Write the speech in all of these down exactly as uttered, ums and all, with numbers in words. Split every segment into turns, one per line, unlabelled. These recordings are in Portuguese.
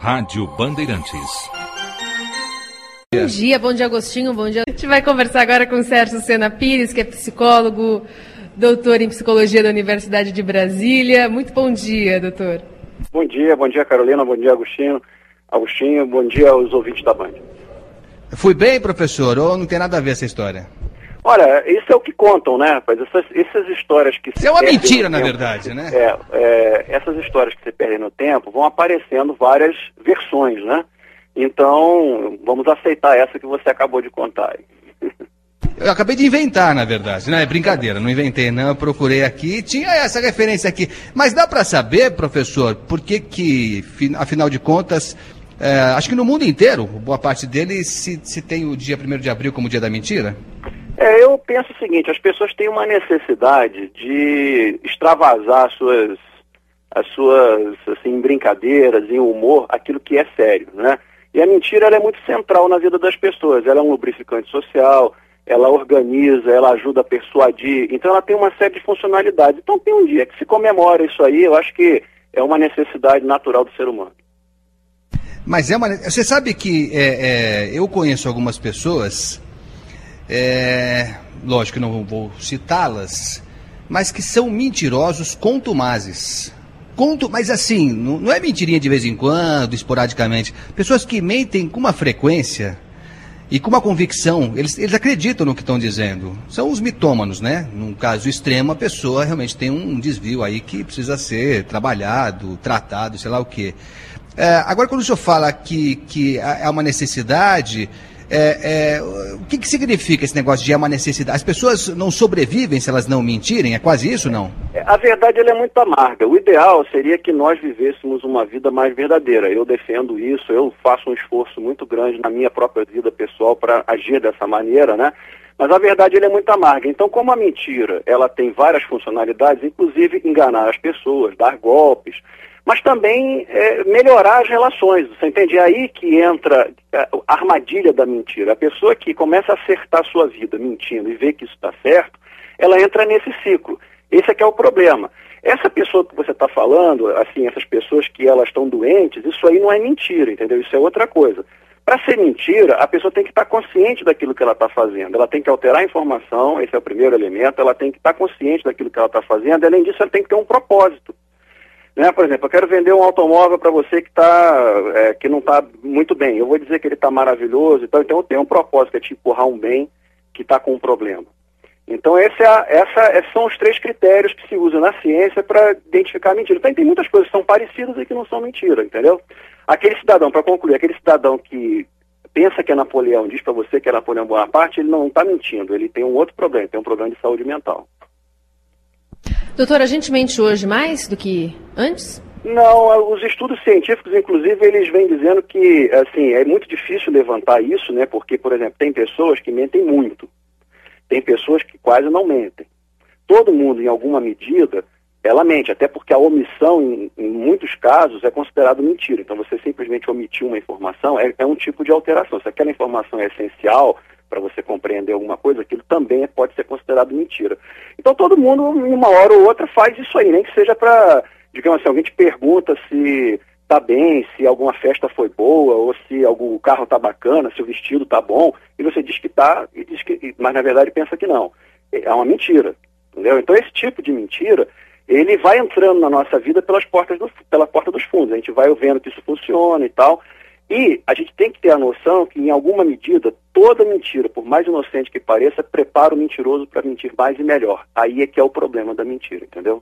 Rádio Bandeirantes.
Bom dia, bom dia Agostinho, bom dia. A gente vai conversar agora com o Sérgio Sena Pires, que é psicólogo, doutor em psicologia da Universidade de Brasília. Muito bom dia, doutor.
Bom dia, bom dia Carolina, bom dia Agostinho. Agostinho, bom dia aos ouvintes da Band.
Fui bem, professor, ou não tem nada a ver essa história?
Olha, isso é o que contam, né? Mas essas, essas histórias que se
Isso é uma mentira, na
tempo,
verdade, né?
É, é, essas histórias que se perdem no tempo vão aparecendo várias versões, né? Então, vamos aceitar essa que você acabou de contar.
Eu acabei de inventar, na verdade, não é brincadeira, não inventei não, eu procurei aqui, tinha essa referência aqui. Mas dá para saber, professor, por que que, afinal de contas, é, acho que no mundo inteiro, boa parte deles, se, se tem o dia primeiro de abril como dia da mentira?
É, eu penso o seguinte, as pessoas têm uma necessidade de extravasar as suas, as suas assim, brincadeiras, em humor, aquilo que é sério, né? E a mentira ela é muito central na vida das pessoas, ela é um lubrificante social, ela organiza, ela ajuda a persuadir, então ela tem uma série de funcionalidades. Então tem um dia que se comemora isso aí, eu acho que é uma necessidade natural do ser humano.
Mas é uma... Você sabe que é, é, eu conheço algumas pessoas... É, lógico que não vou citá-las, mas que são mentirosos contumazes. Conto, mas assim, não, não é mentirinha de vez em quando, esporadicamente. Pessoas que mentem com uma frequência e com uma convicção, eles, eles acreditam no que estão dizendo. São os mitômanos, né? Num caso extremo, a pessoa realmente tem um desvio aí que precisa ser trabalhado, tratado, sei lá o quê. É, agora, quando o senhor fala que, que há uma necessidade... É, é, o que, que significa esse negócio de é uma necessidade? As pessoas não sobrevivem se elas não mentirem? É quase isso, não?
A verdade ela é muito amarga. O ideal seria que nós vivêssemos uma vida mais verdadeira. Eu defendo isso, eu faço um esforço muito grande na minha própria vida pessoal para agir dessa maneira, né? Mas a verdade ela é muito amarga. Então, como a mentira ela tem várias funcionalidades, inclusive enganar as pessoas, dar golpes, mas também é, melhorar as relações, você entende? É aí que entra a armadilha da mentira. A pessoa que começa a acertar a sua vida mentindo e vê que isso está certo, ela entra nesse ciclo. Esse é que é o problema. Essa pessoa que você está falando, assim, essas pessoas que elas estão doentes, isso aí não é mentira, entendeu? Isso é outra coisa. Para ser mentira, a pessoa tem que estar consciente daquilo que ela está fazendo. Ela tem que alterar a informação, esse é o primeiro elemento, ela tem que estar consciente daquilo que ela está fazendo, além disso ela tem que ter um propósito. Né? Por exemplo, eu quero vender um automóvel para você que, tá, é, que não está muito bem. Eu vou dizer que ele está maravilhoso e tal, então eu tenho um propósito, que é te empurrar um bem que está com um problema. Então esse é a, essa, esses são os três critérios que se usam na ciência para identificar a mentira. Então tem muitas coisas que são parecidas e que não são mentira, entendeu? Aquele cidadão, para concluir, aquele cidadão que pensa que é Napoleão, diz para você que é Napoleão Bonaparte, ele não está mentindo, ele tem um outro problema, tem um problema de saúde mental.
Doutor, a gente mente hoje mais do que antes?
Não, os estudos científicos, inclusive, eles vêm dizendo que, assim, é muito difícil levantar isso, né? Porque, por exemplo, tem pessoas que mentem muito. Tem pessoas que quase não mentem. Todo mundo, em alguma medida, ela mente, até porque a omissão, em, em muitos casos, é considerado mentira. Então, você simplesmente omitir uma informação é, é um tipo de alteração. Se aquela informação é essencial para você compreender alguma coisa, aquilo também pode ser considerado mentira. Então todo mundo, em uma hora ou outra, faz isso aí, nem que seja para, digamos assim, alguém te pergunta se tá bem, se alguma festa foi boa, ou se algum carro tá bacana, se o vestido tá bom, e você diz que tá, e diz que, mas na verdade pensa que não. É uma mentira, entendeu? Então esse tipo de mentira, ele vai entrando na nossa vida pelas portas do, pela porta dos fundos, a gente vai vendo que isso funciona e tal. E a gente tem que ter a noção que, em alguma medida, toda mentira, por mais inocente que pareça, prepara o mentiroso para mentir mais e melhor. Aí é que é o problema da mentira, entendeu?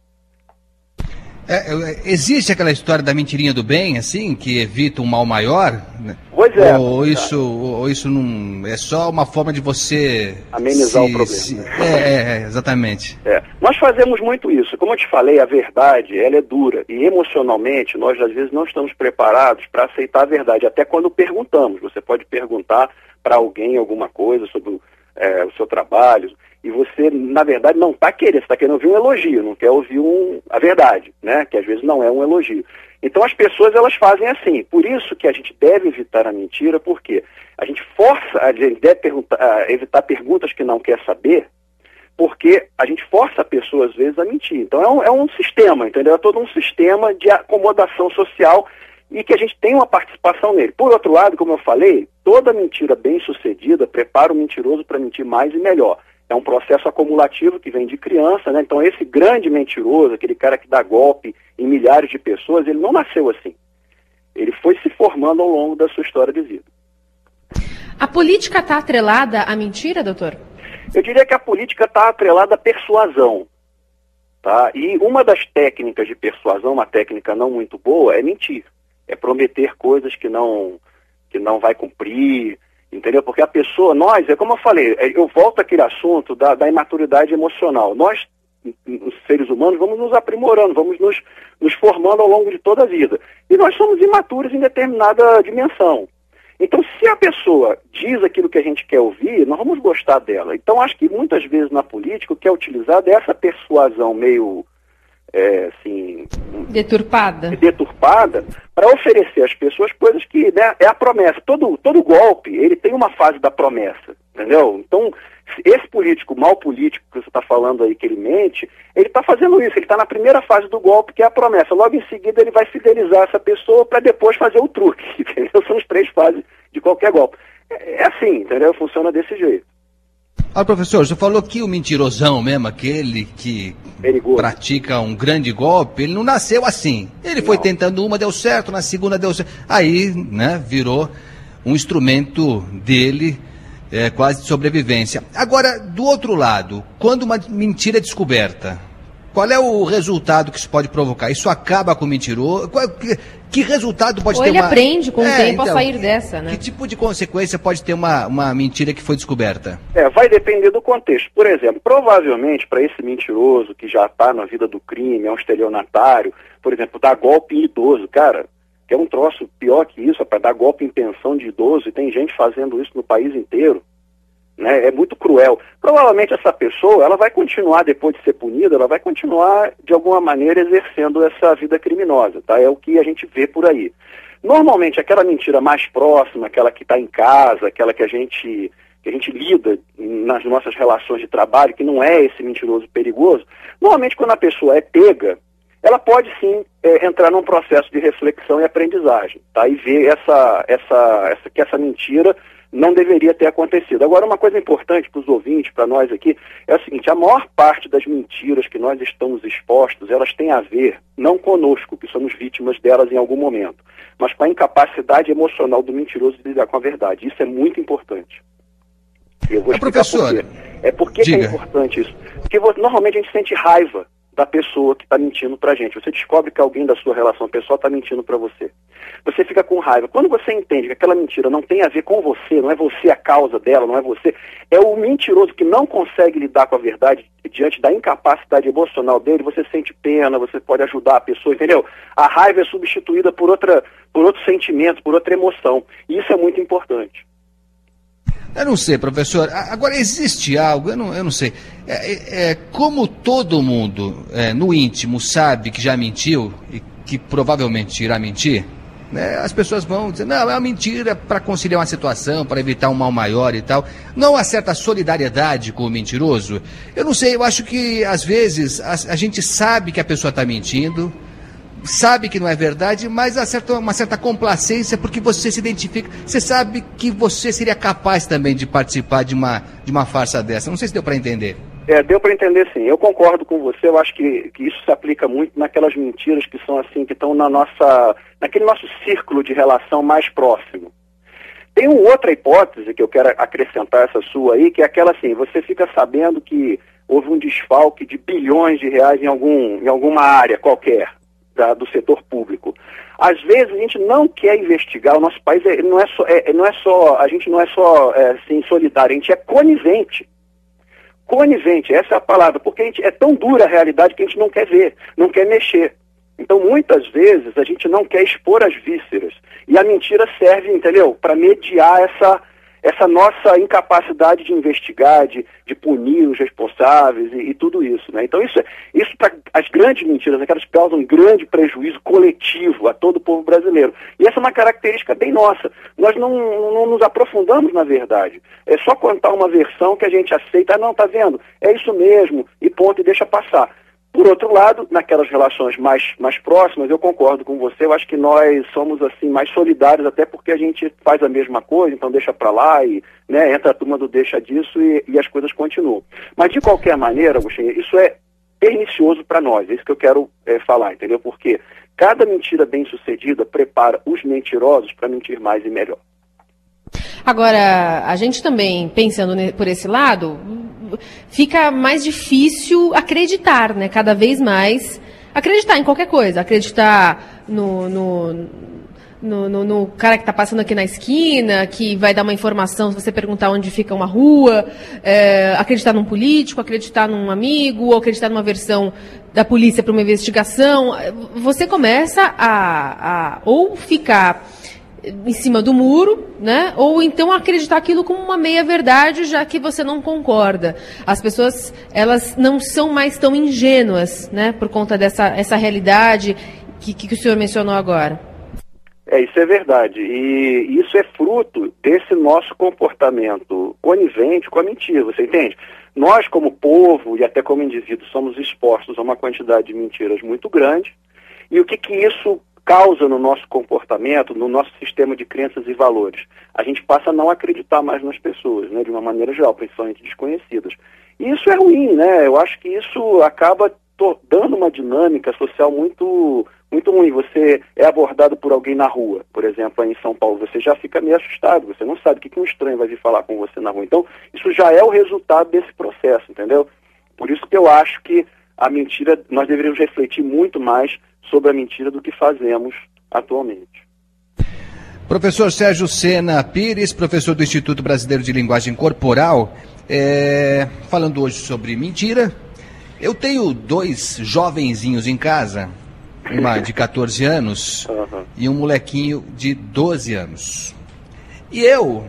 É, existe aquela história da mentirinha do bem, assim, que evita um mal maior?
Pois é.
Ou isso, ou isso não é só uma forma de você
amenizar
se,
o problema.
Se, é, é, exatamente.
É. Nós fazemos muito isso. Como eu te falei, a verdade, ela é dura. E emocionalmente, nós às vezes não estamos preparados para aceitar a verdade. Até quando perguntamos. Você pode perguntar para alguém alguma coisa sobre o, é, o seu trabalho. E você, na verdade, não está querendo, você está querendo ouvir um elogio, não quer ouvir um, a verdade, né? Que às vezes não é um elogio. Então as pessoas, elas fazem assim. Por isso que a gente deve evitar a mentira, porque a gente força, a gente deve perguntar, evitar perguntas que não quer saber, porque a gente força a pessoa, às vezes, a mentir. Então é um, é um sistema, entendeu? É todo um sistema de acomodação social e que a gente tem uma participação nele. Por outro lado, como eu falei, toda mentira bem sucedida prepara o mentiroso para mentir mais e melhor. É um processo acumulativo que vem de criança, né? Então esse grande mentiroso, aquele cara que dá golpe em milhares de pessoas, ele não nasceu assim. Ele foi se formando ao longo da sua história de vida.
A política está atrelada à mentira, doutor?
Eu diria que a política está atrelada à persuasão. Tá? E uma das técnicas de persuasão, uma técnica não muito boa, é mentir. É prometer coisas que não, que não vai cumprir, entendeu? Porque a pessoa, nós, é como eu falei, eu volto àquele assunto da, da imaturidade emocional. Nós, os seres humanos, vamos nos aprimorando, vamos nos, nos formando ao longo de toda a vida. E nós somos imaturos em determinada dimensão. Então, se a pessoa diz aquilo que a gente quer ouvir, nós vamos gostar dela. Então, acho que muitas vezes na política o que é utilizado é essa persuasão meio, é, assim...
Deturpada.
Deturpada, para oferecer às pessoas coisas que, né, é a promessa. Todo, todo golpe, ele tem uma fase da promessa, entendeu? Então, esse político, mal político que você está falando aí, que ele mente, ele está fazendo isso, ele está na primeira fase do golpe, que é a promessa. Logo em seguida ele vai fidelizar essa pessoa para depois fazer o truque, entendeu? São as três fases de qualquer golpe. É, é assim, entendeu? Funciona desse jeito.
Ah, professor, você falou que o mentirosão mesmo, aquele que
Perigoso.
pratica um grande golpe, ele não nasceu assim. Ele foi
Não.
tentando uma, deu certo, na segunda deu certo. Aí, né, virou um instrumento dele, é, quase de sobrevivência. Agora, do outro lado, quando uma mentira é descoberta, qual é o resultado que isso pode provocar? Isso acaba com o mentiroso? Qual, que, que resultado pode
Ou
ter
ele
uma...
aprende com o
É,
tempo
então,
a sair dessa, né?
Que tipo de consequência pode ter uma, uma mentira que foi descoberta?
É, vai depender do contexto. Por exemplo, provavelmente para esse mentiroso que já está na vida do crime, é um estelionatário, por exemplo, dar golpe em idoso, cara, que é um troço pior que isso, para dar golpe em pensão de idoso, e tem gente fazendo isso no país inteiro, né? É muito cruel. Provavelmente essa pessoa, ela vai continuar, depois de ser punida, ela vai continuar, de alguma maneira, exercendo essa vida criminosa, tá? É o que a gente vê por aí. Normalmente, aquela mentira mais próxima, aquela que está em casa, aquela que a gente, que a gente lida nas nossas relações de trabalho, que não é esse mentiroso perigoso, normalmente quando a pessoa é pega, ela pode sim é, entrar num processo de reflexão e aprendizagem, tá? E ver essa, essa, essa, que essa mentira não deveria ter acontecido. Agora, uma coisa importante para os ouvintes, para nós aqui, é o seguinte: a maior parte das mentiras que nós estamos expostos, elas têm a ver, não conosco, que somos vítimas delas em algum momento, mas com a incapacidade emocional do mentiroso de lidar com a verdade. Isso é muito importante. Eu vou
é,
explicar
professor,
por quê. É por que, que é importante isso? Porque você, normalmente a gente sente raiva da pessoa que está mentindo para a gente. Você descobre que alguém da sua relação pessoal está mentindo para você. Você fica com raiva. Quando você entende que aquela mentira não tem a ver com você, não é você a causa dela, não é você, é o mentiroso que não consegue lidar com a verdade diante da incapacidade emocional dele, você sente pena, você pode ajudar a pessoa, entendeu? A raiva é substituída por, outra, por outro sentimento, por outra emoção. E isso é muito importante.
Eu não sei, professor. Agora, existe algo, eu não, eu não sei. É, é, é, como todo mundo, é, no íntimo, sabe que já mentiu e que provavelmente irá mentir, né, as pessoas vão dizer, não, é uma mentira para conciliar uma situação, para evitar um mal maior e tal. Não há certa solidariedade com o mentiroso? Eu não sei, eu acho que, às vezes, a, a gente sabe que a pessoa está mentindo, sabe que não é verdade, mas há certa, uma certa complacência porque você se identifica, você sabe que você seria capaz também de participar de uma, de uma farsa dessa. Não sei se deu para entender.
É, deu para entender sim. Eu concordo com você, eu acho que, que isso se aplica muito naquelas mentiras que são assim, que estão na nossa, naquele nosso círculo de relação mais próximo. Tem uma outra hipótese que eu quero acrescentar essa sua aí, que é aquela assim, você fica sabendo que houve um desfalque de bilhões de reais em, algum, em alguma área qualquer da, do setor público. Às vezes a gente não quer investigar, o nosso país é, não, é só, é, não é só, a gente não é só é, assim, solidário, a gente é conivente. Conivente, essa é a palavra, porque a gente, é tão dura a realidade que a gente não quer ver, não quer mexer. Então, muitas vezes, a gente não quer expor as vísceras. E a mentira serve, entendeu, para mediar essa, essa nossa incapacidade de investigar, de, de punir os responsáveis e, e tudo isso, né? Então, isso, isso para as grandes mentiras, aquelas que causam um grande prejuízo coletivo a todo o povo brasileiro. E essa é uma característica bem nossa. Nós não, não nos aprofundamos na verdade. É só contar uma versão que a gente aceita. Ah, não, tá vendo? É isso mesmo, e ponto, e deixa passar. Por outro lado, naquelas relações mais, mais próximas, eu concordo com você, eu acho que nós somos assim mais solidários, até porque a gente faz a mesma coisa, então deixa para lá e, né, entra a turma do deixa disso e, e as coisas continuam. Mas de qualquer maneira, Agostinho, isso é pernicioso para nós, é isso que eu quero é, falar, entendeu? Porque cada mentira bem sucedida prepara os mentirosos para mentir mais e melhor.
Agora, a gente também, pensando por esse lado, fica mais difícil acreditar, né? Cada vez mais. Acreditar em qualquer coisa. Acreditar no, no, no, no, no cara que está passando aqui na esquina, que vai dar uma informação se você perguntar onde fica uma rua. É, acreditar num político, acreditar num amigo, ou acreditar numa versão da polícia para uma investigação. Você começa a, a ou ficar em cima do muro, né? Ou então acreditar aquilo como uma meia-verdade, já que você não concorda. As pessoas, elas não são mais tão ingênuas, né? Por conta dessa essa realidade que, que o senhor mencionou agora.
É, isso é verdade. E isso é fruto desse nosso comportamento conivente com a mentira, você entende? Nós, como povo e até como indivíduos, somos expostos a uma quantidade de mentiras muito grande. E o que que isso causa no nosso comportamento, no nosso sistema de crenças e valores? A gente passa a não acreditar mais nas pessoas, né, de uma maneira geral, principalmente desconhecidas. E isso é ruim, né? Eu acho que isso acaba dando uma dinâmica social muito, muito ruim. Você é abordado por alguém na rua, por exemplo, aí em São Paulo, você já fica meio assustado, você não sabe o que, que um estranho vai vir falar com você na rua. Então, isso já é o resultado desse processo, entendeu? Por isso que eu acho que a mentira, nós deveríamos refletir muito mais sobre a mentira do que fazemos atualmente.
Professor Sérgio Sena Pires, professor do Instituto Brasileiro de Linguagem Corporal, é, falando hoje sobre mentira. Eu tenho dois jovenzinhos em casa, uma de catorze anos uhum. e um molequinho de doze anos. E eu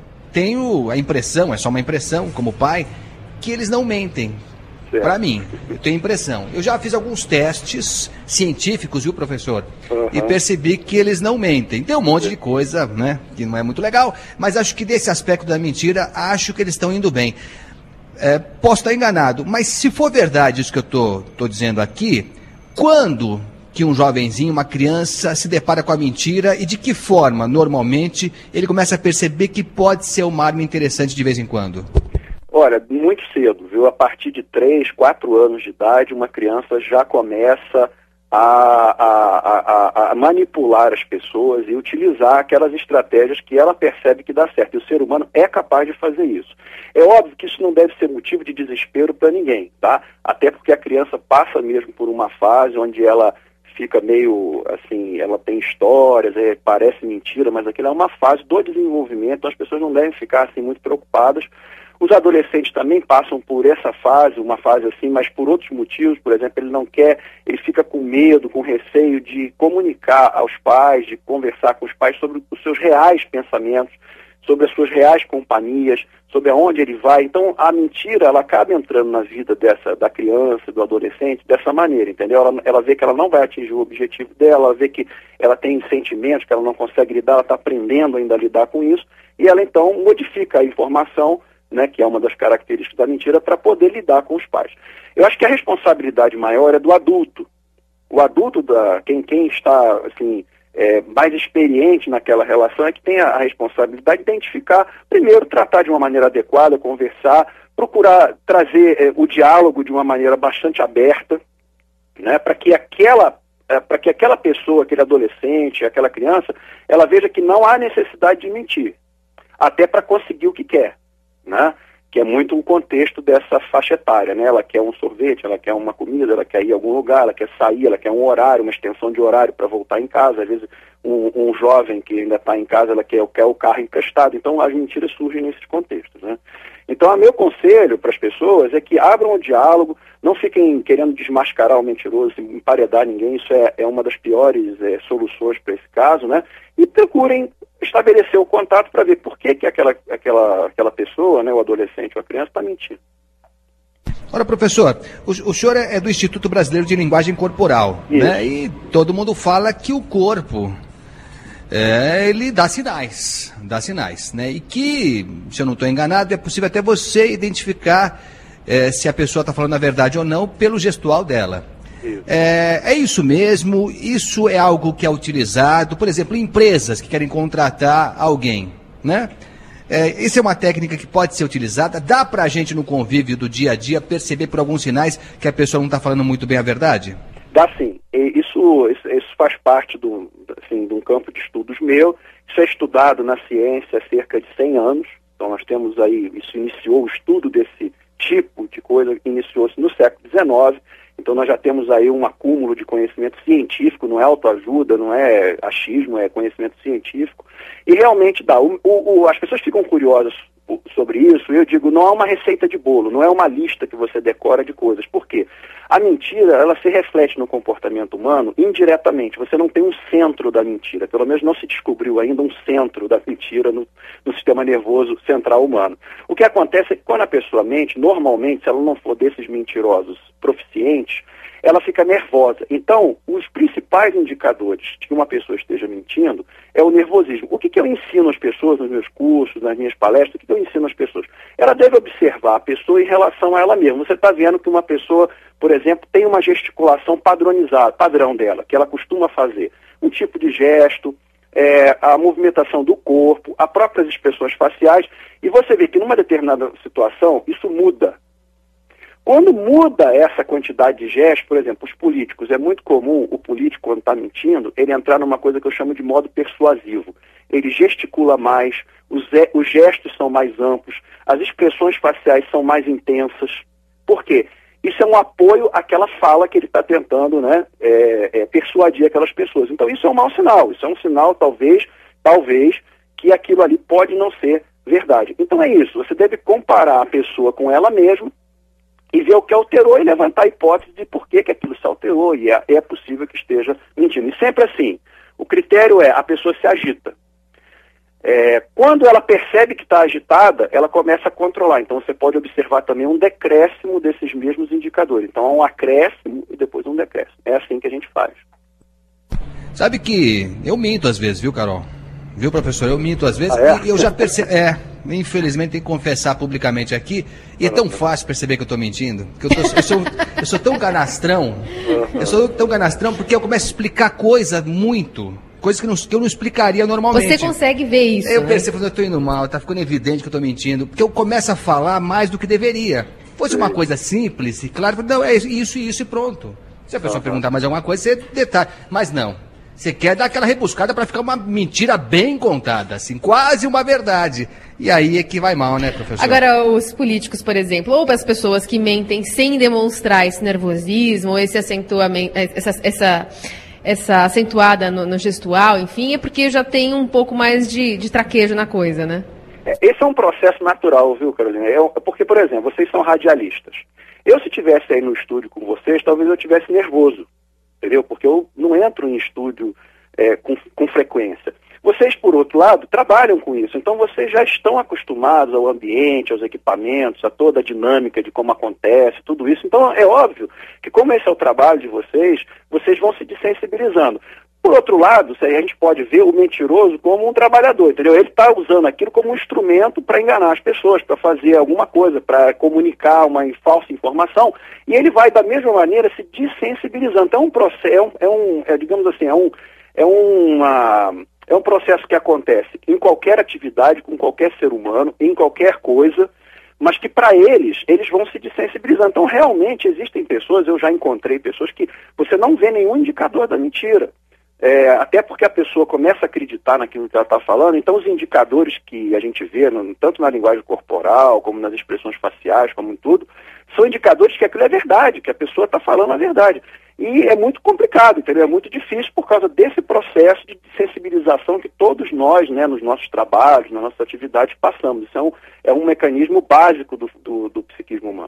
tenho a impressão, é só uma impressão como pai, que eles não mentem. Para mim, eu tenho impressão. Eu já fiz alguns testes científicos, viu, professor? Uhum. E percebi que eles não mentem. Tem um monte de coisa, né, que não é muito legal, mas acho que desse aspecto da mentira, acho que eles estão indo bem. É, posso estar enganado, mas se for verdade isso que eu tô, tô dizendo aqui, quando que um jovenzinho, uma criança, se depara com a mentira e de que forma, normalmente, ele começa a perceber que pode ser uma arma interessante de vez em quando?
Olha, muito cedo, viu? A partir de três, quatro anos de idade, uma criança já começa a, a, a, a manipular as pessoas e utilizar aquelas estratégias que ela percebe que dá certo. E o ser humano é capaz de fazer isso. É óbvio que isso não deve ser motivo de desespero para ninguém, tá? Até porque a criança passa mesmo por uma fase onde ela fica meio, assim, ela tem histórias, é, parece mentira, mas aquilo é uma fase do desenvolvimento, então as pessoas não devem ficar, assim, muito preocupadas. Os adolescentes também passam por essa fase, uma fase assim, mas por outros motivos. Por exemplo, ele não quer, ele fica com medo, com receio de comunicar aos pais, de conversar com os pais sobre os seus reais pensamentos, sobre as suas reais companhias, sobre aonde ele vai. Então, a mentira, ela acaba entrando na vida dessa, da criança, do adolescente, dessa maneira, entendeu? Ela, ela vê que ela não vai atingir o objetivo dela, ela vê que ela tem sentimentos que ela não consegue lidar, ela está aprendendo ainda a lidar com isso, e ela, então, modifica a informação, né, que é uma das características da mentira, para poder lidar com os pais. Eu acho que a responsabilidade maior é do adulto. O adulto, da, quem, quem está assim, é, mais experiente naquela relação, é que tem a, a responsabilidade de identificar, primeiro, tratar de uma maneira adequada, conversar, procurar trazer é, o diálogo de uma maneira bastante aberta, né, para que aquela é, para que aquela pessoa, aquele adolescente, aquela criança, ela veja que não há necessidade de mentir, até para conseguir o que quer. Né? Que é muito o contexto dessa faixa etária, né? Ela quer um sorvete, ela quer uma comida, ela quer ir a algum lugar, ela quer sair, ela quer um horário, uma extensão de horário para voltar em casa. Às vezes um, um jovem que ainda está em casa, ela quer, quer o carro emprestado. Então as mentiras surgem nesses contextos, né? Então o meu conselho para as pessoas é que abram o diálogo, não fiquem querendo desmascarar o mentiroso, emparedar ninguém, isso é, é uma das piores é, soluções para esse caso, né? E procurem estabelecer o contato para ver por que, que aquela, aquela, aquela pessoa, né, o adolescente ou a criança, está mentindo.
Ora, professor, o, o senhor é do Instituto Brasileiro de Linguagem Corporal, né? E todo mundo fala que o corpo, é, ele dá sinais, dá sinais, né? E que, se eu não estou enganado, é possível até você identificar é, se a pessoa está falando a verdade ou não pelo gestual dela. Isso. É, é isso mesmo? Isso é algo que é utilizado, por exemplo, empresas que querem contratar alguém, né? É, isso é uma técnica que pode ser utilizada. Dá para a gente, no convívio do dia a dia, perceber por alguns sinais que a pessoa não está falando muito bem a verdade?
Dá sim. Isso, isso, isso faz parte do, assim, de um campo de estudos meu. Isso é estudado na ciência há cerca de cem anos. Então nós temos aí, isso iniciou o estudo desse tipo de coisa, iniciou-se no século dezenove. Então nós já temos aí um acúmulo de conhecimento científico, não é autoajuda, não é achismo, é conhecimento científico. E realmente dá. O, o, as pessoas ficam curiosas sobre isso, eu digo, não é uma receita de bolo, não é uma lista que você decora de coisas. Por quê? A mentira, ela se reflete no comportamento humano indiretamente. Você não tem um centro da mentira, pelo menos não se descobriu ainda um centro da mentira no, no sistema nervoso central humano. O que acontece é que quando a pessoa mente, normalmente, se ela não for desses mentirosos proficientes, ela fica nervosa. Então, os principais indicadores de que uma pessoa esteja mentindo é o nervosismo. O que, que eu ensino às pessoas nos meus cursos, nas minhas palestras? O que, que eu ensino às pessoas? Ela deve observar a pessoa em relação a ela mesma. Você está vendo que uma pessoa, por exemplo, tem uma gesticulação padronizada, padrão dela, que ela costuma fazer. Um tipo de gesto, é, a movimentação do corpo, as próprias expressões faciais, e você vê que numa determinada situação, isso muda. Quando muda essa quantidade de gestos, por exemplo, os políticos, é muito comum o político, quando está mentindo, ele entrar numa coisa que eu chamo de modo persuasivo. Ele gesticula mais, os, os gestos são mais amplos, as expressões faciais são mais intensas. Por quê? Isso é um apoio àquela fala que ele está tentando, né, é, é, persuadir aquelas pessoas. Então isso é um mau sinal, isso é um sinal, talvez, talvez, que aquilo ali pode não ser verdade. Então é isso, você deve comparar a pessoa com ela mesma, e ver o que alterou e levantar a hipótese de por que, que aquilo se alterou e é, é possível que esteja mentindo. E sempre assim, o critério é, a pessoa se agita. É, quando ela percebe que está agitada, ela começa a controlar. Então você pode observar também um decréscimo desses mesmos indicadores. Então há um acréscimo e depois um decréscimo. É assim que a gente faz.
Sabe que eu minto às vezes, viu, Carol? Viu, professor? Eu minto às vezes.
Ah, é?
E eu já percebi. É, infelizmente tem que confessar publicamente aqui. E é tão fácil perceber que eu estou mentindo. Que eu, tô, eu, sou, eu sou tão canastrão. Eu sou tão canastrão porque eu começo a explicar coisa muito. Coisas que, não, que eu não explicaria normalmente.
Você consegue ver isso?
Eu
né?
percebo que eu estou indo mal, está ficando evidente que eu estou mentindo. Porque eu começo a falar mais do que deveria. Fosse uma coisa simples e claro, não, é isso e isso e pronto. Se a pessoa uhum. perguntar mais alguma coisa, você detalha. Mas não. Você quer dar aquela rebuscada para ficar uma mentira bem contada, assim, quase uma verdade. E aí é que vai mal, né, professor?
Agora, os políticos, por exemplo, ou as pessoas que mentem sem demonstrar esse nervosismo, ou esse acentuamento, essa, essa, essa acentuada no, no gestual, enfim, é porque já tem um pouco mais de, de traquejo na coisa, né?
Esse é um processo natural, viu, Carolina? É porque, por exemplo, vocês são radialistas. Eu, se estivesse aí no estúdio com vocês, talvez eu estivesse nervoso. Entendeu? Porque eu não entro em estúdio é, com, com frequência. Vocês, por outro lado, trabalham com isso. Então, vocês já estão acostumados ao ambiente, aos equipamentos, a toda a dinâmica de como acontece, tudo isso. Então, é óbvio que, como esse é o trabalho de vocês, vocês vão se desensibilizando. Por outro lado, a gente pode ver o mentiroso como um trabalhador, entendeu? Ele está usando aquilo como um instrumento para enganar as pessoas, para fazer alguma coisa, para comunicar uma falsa informação, e ele vai, da mesma maneira, se desensibilizando. Então, é um processo, é um, é, digamos assim, é um, é, uma, é um processo que acontece em qualquer atividade, com qualquer ser humano, em qualquer coisa, mas que para eles, eles vão se desensibilizando. Então, realmente, existem pessoas, eu já encontrei pessoas que você não vê nenhum indicador da mentira. É, até porque a pessoa começa a acreditar naquilo que ela está falando, então os indicadores que a gente vê, no, tanto na linguagem corporal, como nas expressões faciais, como em tudo, são indicadores que aquilo é verdade, que a pessoa está falando a verdade. E é muito complicado, entendeu? É muito difícil por causa desse processo de sensibilização que todos nós, né, nos nossos trabalhos, nas nossas atividades, passamos. Isso é um, é um mecanismo básico do, do, do psiquismo humano.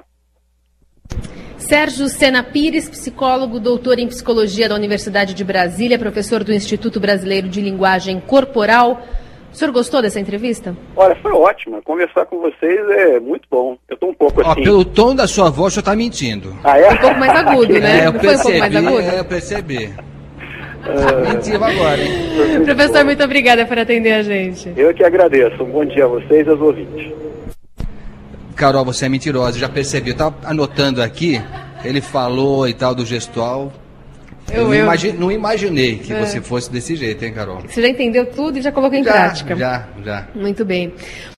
Sérgio Sena Pires, psicólogo, doutor em psicologia da Universidade de Brasília, professor do Instituto Brasileiro de Linguagem Corporal. O senhor gostou dessa entrevista?
Olha, foi ótima. Conversar com vocês é muito bom. Eu estou um pouco assim...
Ó, pelo tom da sua voz, o senhor está mentindo.
Ah, é?
Um pouco mais agudo, né?
É, eu
Não
percebi,
foi um pouco mais agudo?
É, eu percebi. Uh... Mentiu agora, hein?
Professor, muito obrigada por atender a gente.
Eu que agradeço. Um bom dia a vocês e aos ouvintes.
Carol, você é mentirosa, já percebi. Eu tava anotando aqui, ele falou e tal do gestual. Eu, eu, não, eu... Imagi não imaginei que é. você fosse desse jeito, hein, Carol?
Você já entendeu tudo e já colocou em
já,
prática.
Já, já.
Muito bem.